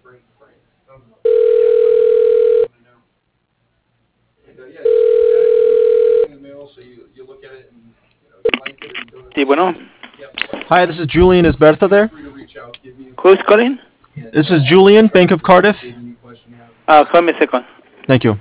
Sí, bueno. Hi, this is Julian. Is Bertha there? Who's calling? This is Julian, Bank of Cardiff. Hold me a second. Thank you.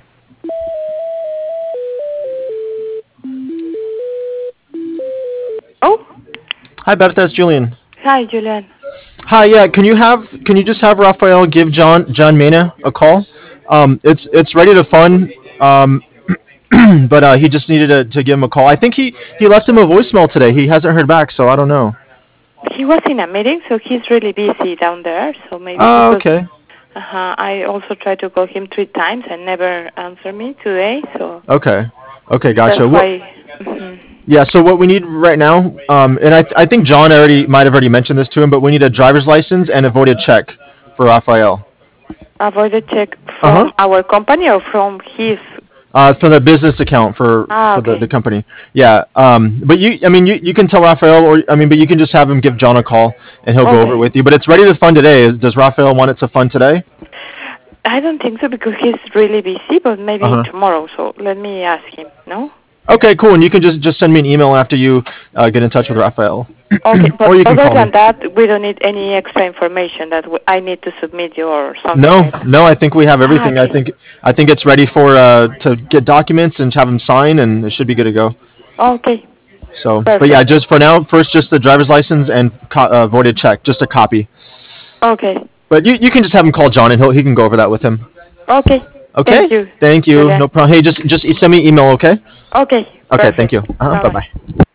Oh, Hi, Bertha. It's Julian. hi, Julian. Hi. Yeah. Can you just have Raphael give John Mena a call? It's ready to fund. But he just needed to give him a call. I think he left him a voicemail today. He hasn't heard back, so I don't know. He was in a meeting, so he's really busy down there. So maybe Oh, because okay. I also tried to call him 3 times and never answered me today. So Okay. Okay. that's Gotcha. why. Mhm. Yeah. So what we need right now, and I think John might have already mentioned this to him, but we need a driver's license and a voided check for Raphael. Avoid a check Uh huh. from our company or from his. For the business account for the, Okay. the company. Yeah. But you can tell Raphael, or but you can just have him give John a call, and he'll go over it Okay. with you. But it's ready to fund today. Does Raphael want it to fund today? I don't think so because he's really busy, but maybe Uh huh. tomorrow. So let me ask him. No. Okay, cool. And you can just send me an email after you get in touch with Raphael, Okay, but or you can other call than me. that, we don't need any extra information that I need to submit you or something No, like that. no. I think we have Ah, everything. I okay. think I think it's ready for to get documents and have him sign, and it should be good to go. Okay, So, but yeah, perfect. just for now, first just the driver's license and voided check, just a copy. Okay, But you can just have him call John, and he can go over that with him. okay. Okay. Thank you, Thank you. Julian. No problem. Hey, just send me an email. Okay. Okay, Okay. Thank perfect. you. Bye Bye-bye. bye.